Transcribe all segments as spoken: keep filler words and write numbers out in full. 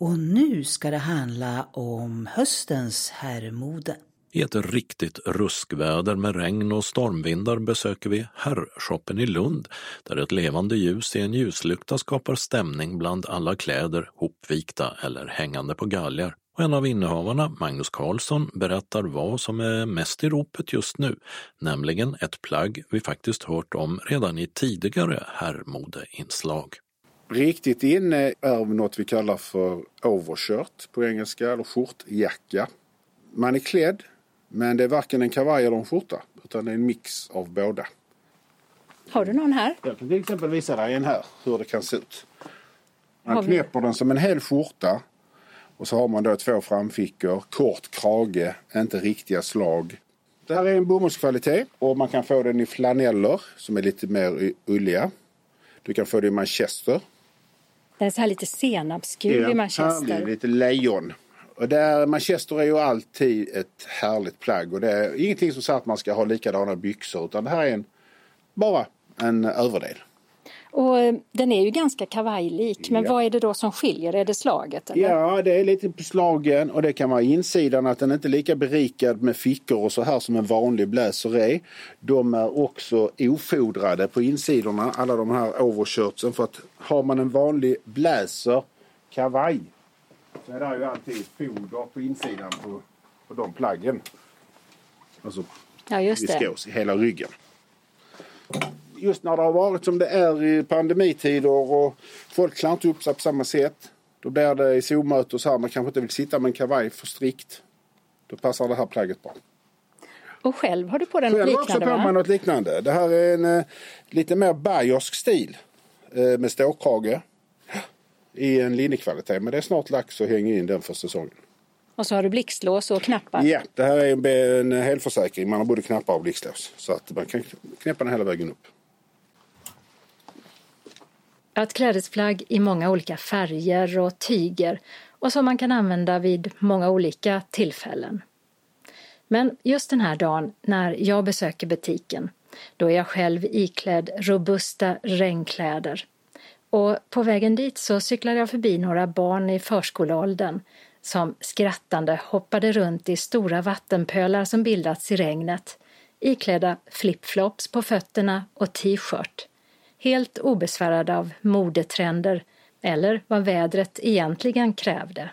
Och nu ska det handla om höstens herrmode. I ett riktigt ruskväder med regn och stormvindar besöker vi herrshoppen i Lund, där ett levande ljus i en ljuslykta skapar stämning bland alla kläder, hopvikta eller hängande på galgar. Och en av innehavarna, Magnus Karlsson, berättar vad som är mest i ropet just nu, nämligen ett plagg vi faktiskt hört om redan i tidigare herrmodeinslag. Riktigt inne är något vi kallar för overshirt på engelska, eller skjortjacka. Man är klädd, men det är varken en kavaj eller en skjorta, utan det är en mix av båda. Har du någon här? Jag kan till exempel visa dig en här, hur det kan se ut. Man knäpper den som en hel skjorta, och så har man då två framfickor, kort krage, inte riktiga slag. Det här är en bomullskvalitet, och man kan få den i flaneller som är lite mer ulliga. Du kan få det i manchester. Det är så här lite senapsgul ja, i manchester. Härlig, lite lejon. Och där, manchester är ju alltid ett härligt plagg. Och det är ingenting som säger att man ska ha likadana byxor. Utan det här är en, bara en överdel. Och den är ju ganska kavajlik. Men ja. Vad är det då som skiljer? Är det slaget? Eller? Ja, det är lite på slagen. Och det kan vara insidan att den inte är lika berikad med fickor och så här som en vanlig blazer är. De är också ofodrade på insidorna. Alla de här overshirtsen. För att har man en vanlig blazer, kavaj, så är det ju alltid foder på insidan på, på de plaggen. Alltså ja, just det. Viskos i hela ryggen. Just när det har varit som det är i pandemitider och folk klarar inte upp sig på samma sätt. Då blir det i zoomöte och så här. Man kanske inte vill sitta med en kavaj för strikt. Då passar det här plagget bra. Och själv har du på den något liknande? Själv också på mig något liknande. Det här är en eh, lite mer bayersk stil. Eh, med ståkrage. I en linnekvalitet. Men det är snart lax och hänger in den för säsongen. Och så har du blixtlås och knappar? Ja, det här är en, en helförsäkring. Man har både knappar och blixtlås. Så att man kan knäppa den hela vägen upp. Ett klädesplagg i många olika färger och tyger. Och som man kan använda vid många olika tillfällen. Men just den här dagen när jag besöker butiken. Då är jag själv iklädd robusta regnkläder. Och på vägen dit så cyklade jag förbi några barn i förskoleåldern som skrattande hoppade runt i stora vattenpölar som bildats i regnet, iklädda flipflops på fötterna och t-shirt, helt obesvärade av modetrender eller vad vädret egentligen krävde.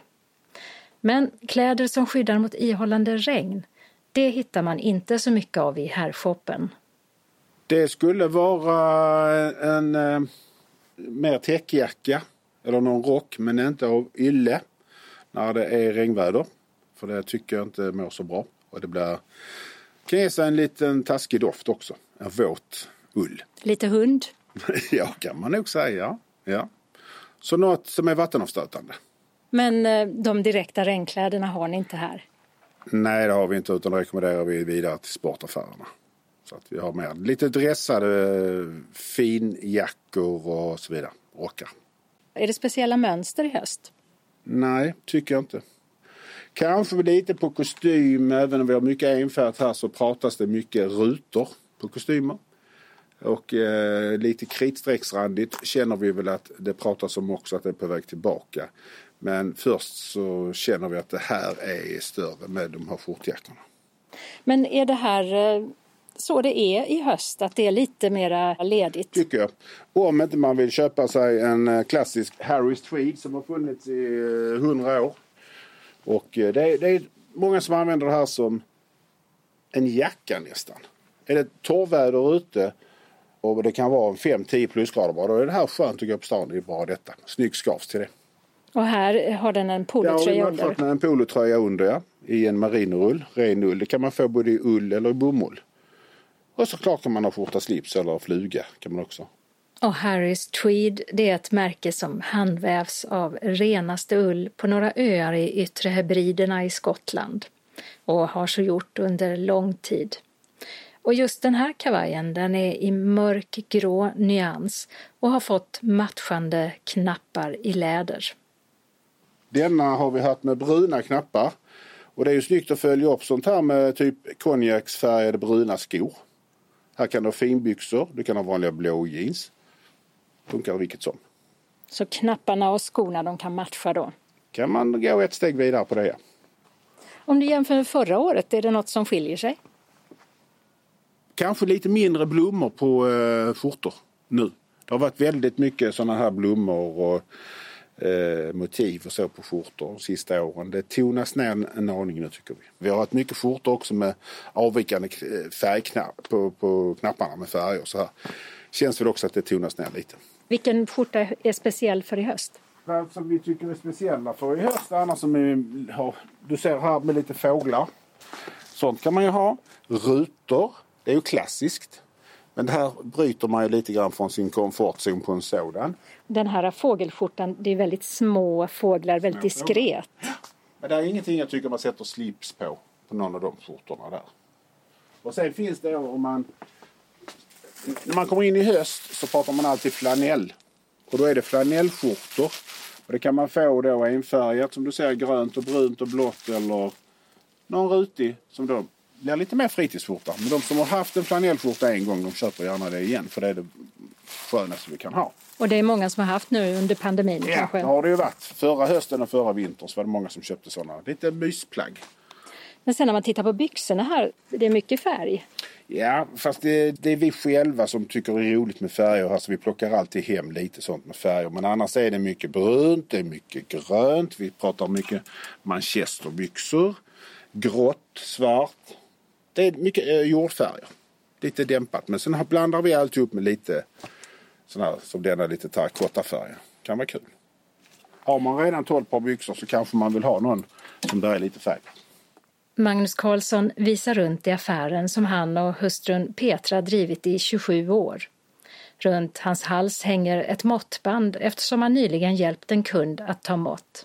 Men kläder som skyddar mot ihållande regn, det hittar man inte så mycket av i herrshoppen. Det skulle vara en eh, mer täckjacka eller någon rock, men inte av ylle när det är regnväder. För det tycker jag inte mår så bra. Och det blir, kan ge sig en liten taskig doft också. En våt ull. Lite hund? Ja, kan man nog säga. Ja. Så något som är vattenavstötande. Men eh, de direkta regnkläderna har ni inte här? Nej, det har vi inte, utan rekommenderar vi vidare till sportaffärerna. Så att vi har mer lite dressade finjackor och så vidare. Rockar. Är det speciella mönster i höst? Nej, tycker jag inte. Kanske lite på kostym, även om vi har mycket enfärgat här så pratas det mycket rutor på kostymer. Och eh, lite kritstrecksrandigt känner vi väl att det pratas om också att det är på väg tillbaka. Men först så känner vi att det här är större med de här skjortjackorna. Men är det här eh, så det är i höst, att det är lite mer ledigt? Tycker jag. Och om inte man vill köpa sig en klassisk Harris Tweed som har funnits i hundra år. Och det är, det är många som använder det här som en jacka nästan. Är det torrväder ute och det kan vara fem till tio plusgrader bara, då är det här skönt att gå på stan. Det är bra detta. Snygg skavs till det. Och här har den en polotröja ja, under? Ja, en polotröja under, ja. I en marinull, ren ull. Det kan man få både i ull eller i bomull. Och såklart kan man ha skjorta slips eller fluga kan man också. Och Harris Tweed, det är ett märke som handvävs av renaste ull på några öar i Yttre Hebriderna i Skottland. Och har så gjort under lång tid. Och just den här kavajen, den är i mörkgrå nyans och har fått matchande knappar i läder. Denna har vi haft med bruna knappar. Och det är ju snyggt att följa upp sånt här med typ konjaksfärgade bruna skor. Här kan du ha finbyxor, du kan ha vanliga blå jeans. Funkar vilket som. Så knapparna och skorna de kan matcha då? kan man gå ett steg vidare på det. Om du jämför med förra året, är det något som skiljer sig? Kanske lite mindre blommor på eh, skjortor nu. Det har varit väldigt mycket sådana här blommor och eh, motiv och så på skjortor de sista åren. Det tonas ner en, en aning nu tycker vi. Vi har haft mycket skjortor också med avvikande färgknapp på, på knapparna med färger och så här. Känns väl också att det tonas ner lite. Vilken skjorta är speciell för i höst? Vad som vi tycker är speciella för i höst, annars som vi har, du ser här med lite fåglar. Sånt kan man ju ha. Rutor, det är ju klassiskt. Men det här bryter man ju lite grann från sin komfortzon på en sådan. Den här fågelskjortan, det är väldigt små fåglar, väldigt diskret. Men det är ingenting jag tycker man sätter slips på, på någon av de skjortorna där. Och sen finns det om man, när man kommer in i höst så pratar man alltid flanell. Och då är det flanellskjortor. Och det kan man få då enfärgat som du ser, grönt och brunt och blått eller någon rutig som då blir lite mer fritidsskjorta. Men de som har haft en flanellskjorta en gång, de köper gärna det igen för det är det skönaste vi kan ha. Och det är många som har haft nu under pandemin ja, kanske? Ja, det har det ju varit. Förra hösten och förra vintern så var det många som köpte sådana. Lite mysplagg. Men sen när man tittar på byxorna här, det är mycket färg. Ja, fast det, det är vi själva som tycker det är roligt med färger. Alltså vi plockar alltid hem lite sånt med färger. Men annars är det mycket brunt, det är mycket grönt. Vi pratar mycket manchesterbyxor, grått, svart. Det är mycket eh, jordfärger. Lite dämpat. Men sen blandar vi alltid upp med lite sådana här, som denna lite terrakottafärger. Kan vara kul. Har man redan tolv par byxor så kanske man vill ha någon som där är lite färg. Magnus Karlsson visar runt i affären som han och hustrun Petra drivit i tjugosju år. Runt hans hals hänger ett måttband eftersom han nyligen hjälpt en kund att ta mått.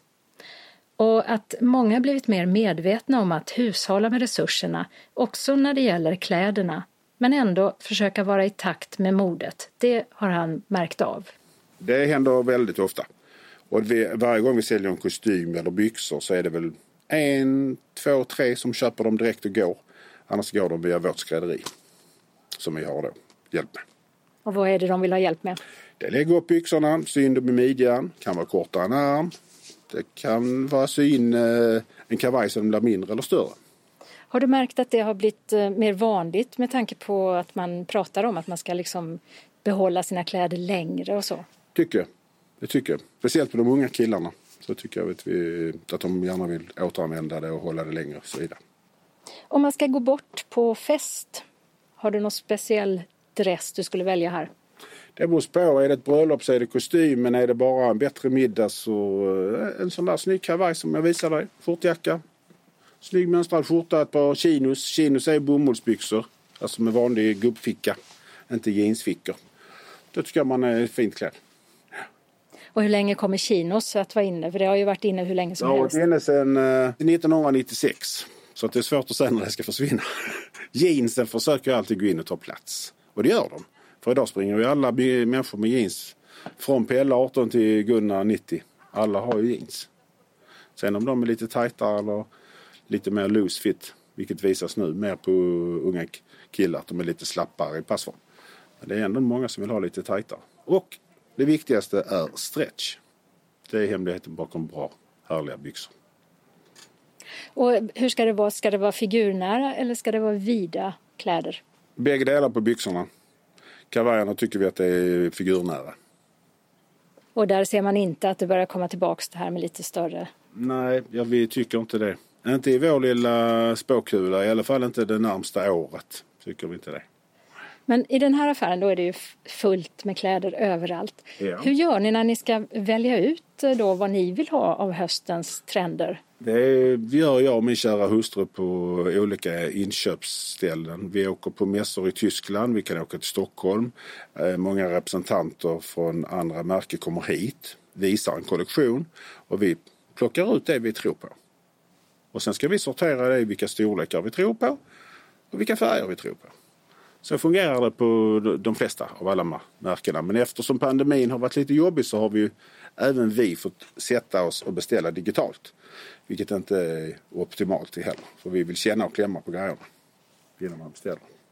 Och att många blivit mer medvetna om att hushålla med resurserna också när det gäller kläderna. Men ändå försöka vara i takt med modet. Det har han märkt av. Det händer väldigt ofta. Och vi, varje gång vi säljer en kostym eller byxor så är det väl en, två, tre som köper dem direkt och går. Annars går de via vårt skrädderi. Som vi har då hjälp med. Och vad är det de vill ha hjälp med? Det lägger upp byxorna, sy in dem i midjan. Kan vara kortare en arm. Det kan vara sy in eh, en kavaj som blir mindre eller större. Har du märkt att det har blivit eh, mer vanligt med tanke på att man pratar om att man ska liksom behålla sina kläder längre och så? Tycker jag. Det tycker jag. Speciellt på de unga killarna. Så tycker jag att, vi, att de gärna vill återanvända det och hålla det längre och så vidare. Om man ska gå bort på fest, har du någon speciell dress du skulle välja här? Det beror på. Är det ett bröllop så är det kostym. Men är det bara en bättre middag så en sån där snygg kavaj som jag visar dig. Skjortjacka. Snygg mönstrad skjorta, ett par chinos. Chinos är bomullsbyxor. Alltså med vanlig gubbficka. Inte jeansfickor. Då tycker jag man är fint klädd. Och hur länge kommer chinos att vara inne? För det har ju varit inne hur länge som ja, helst. Det har varit inne sedan nittonhundranittiosex. Så att det är svårt att säga när det ska försvinna. Jeansen försöker alltid gå in och ta plats. Och det gör de. För idag springer ju alla människor med jeans. Från Pelle arton till Gunnar nittio. Alla har ju jeans. Sen om de är lite tajtare eller lite mer loose fit. Vilket visas nu mer på unga killar. Att de är lite slappare i passform. Men det är ändå många som vill ha lite tajtare. Och det viktigaste är stretch. Det är hemligheten bakom bra, härliga byxor. Och hur ska det vara? Ska det vara figurnära eller ska det vara vida kläder? Bägge delar på byxorna. Kavajerna tycker vi att det är figurnära. Och där ser man inte att det börjar komma tillbaka det här med lite större? Nej, ja, vi tycker inte det. Inte i vår lilla spåkula, i alla fall inte det närmsta året. Tycker vi inte det. Men i den här affären då är det ju fullt med kläder överallt. Ja. Hur gör ni när ni ska välja ut då vad ni vill ha av höstens trender? Det gör jag och min kära hustru på olika inköpsställen. Vi åker på mässor i Tyskland, vi kan åka till Stockholm. Många representanter från andra märken kommer hit, visar en kollektion och vi plockar ut det vi tror på. Och sen ska vi sortera det i vilka storlekar vi tror på och vilka färger vi tror på. Så fungerar det på de flesta av alla märkena. Men eftersom pandemin har varit lite jobbig så har vi ju även vi fått sätta oss och beställa digitalt. Vilket inte är optimalt heller. För vi vill känna och klämma på grejerna innan man beställer.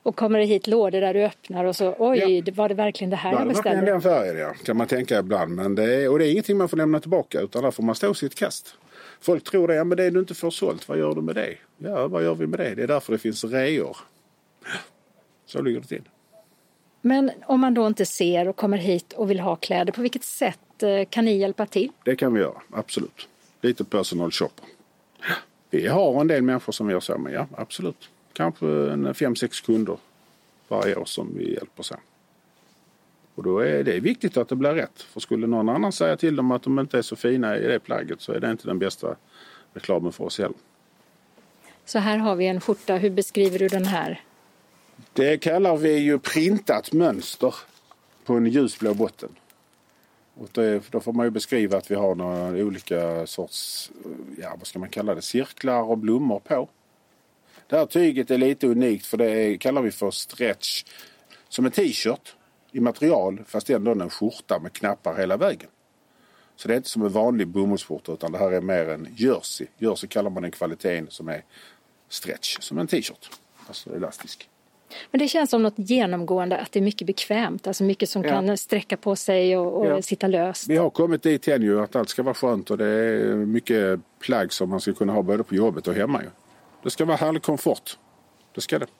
Och kommer det hit lådor där du öppnar och så, oj, ja. Var det verkligen det här ja, jag beställde? Ja, det var verkligen den färgen, ja. Kan man tänka ibland. Men det är, och det är ingenting man får lämna tillbaka, utan där får man stå sitt kast. Folk tror det, ja men det du inte får sålt, vad gör du med det? Ja, vad gör vi med det? Det är därför det finns reor. Så ligger det till. Men om man då inte ser och kommer hit och vill ha kläder, på vilket sätt kan ni hjälpa till? Det kan vi göra, absolut. Lite personal shopper. Vi har en del människor som gör så, men ja, absolut. Kanske en fem, sex kunder varje år som vi hjälper sen. Och då är det viktigt att det blir rätt. För skulle någon annan säga till dem att de inte är så fina i det plagget, så är det inte den bästa reklamen för oss heller. Så här har vi en skjorta. Hur beskriver du den här? Det kallar vi ju printat mönster på en ljusblå botten. Och det, då får man ju beskriva att vi har några olika sorts, ja vad ska man kalla det, cirklar och blommor på. Det här tyget är lite unikt, för det är, kallar vi för stretch, som en t-shirt i material, fast ändå en skjorta med knappar hela vägen. Så det är inte som en vanlig bomullsskjorta, utan det här är mer en jersey. Jersey kallar man den kvaliteten som är stretch, som en t-shirt, alltså elastisk. Men det känns som något genomgående att det är mycket bekvämt, alltså mycket som ja. Kan sträcka på sig och, och ja. Sitta löst. Vi har kommit dit igen ju att allt ska vara skönt, och det är mycket plagg som man ska kunna ha både på jobbet och hemma ju. Det ska vara härlig komfort. Det ska det.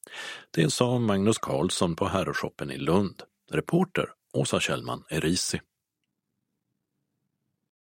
Det sa Magnus Karlsson på Herreshoppen i Lund. Reporter Åsa Kjellman Erisi.